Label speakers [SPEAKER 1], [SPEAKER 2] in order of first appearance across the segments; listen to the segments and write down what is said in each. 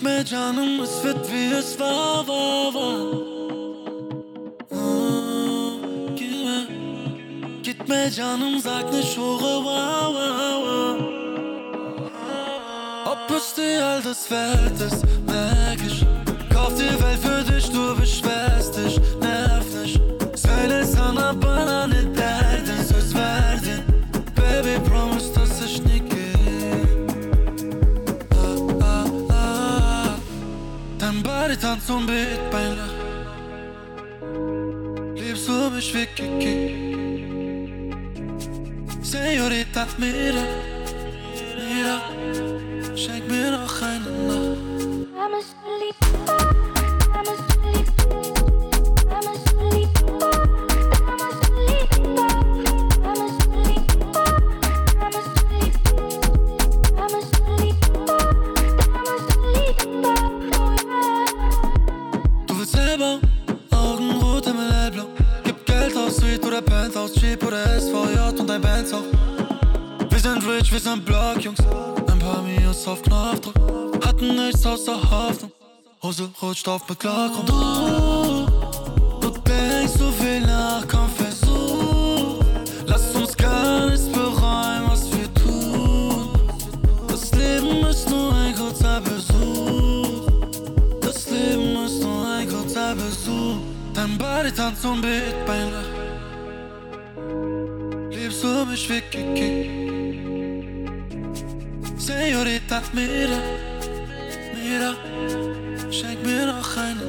[SPEAKER 1] mir canım, es wird wie es war. Gib mir canım, sag nicht Hure, wow. Ob es dir all das wert ist, merk ich. Kauf die Welt für dich, du beschwerst dich, nerv nicht. Söyle sana bana ne derdin, söz verdin. Baby promise, dass ich nie geh. Dein Body tanzt und Beatbeinler. Liebst du mich wie Kiki? Señorita, mira, schenk mir noch eine Nacht. Du willst selber Augenrot, Himmelblau. Gib Geld aus, Suite oder Penthouse, Jeep oder SVJ und dein Bands auch. Wir sind rich, wir sind Blockjungs. Ein paar Mios auf Knopfdruck. Hatten nichts außer Hoffnung. Hose rutscht auf mit Glockrund. Du denkst so viel nach, komm versuch. Lass uns gar nichts bereuen, was wir tun. Das Leben ist nur ein kurzer Besuch. Das Leben ist nur ein kurzer Besuch. Dein Body tanzt und Beatbeinler. Liebst du mich wie Kiki? Señorita, mira, schenk mir noch eine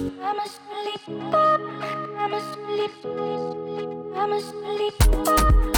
[SPEAKER 1] Nacht.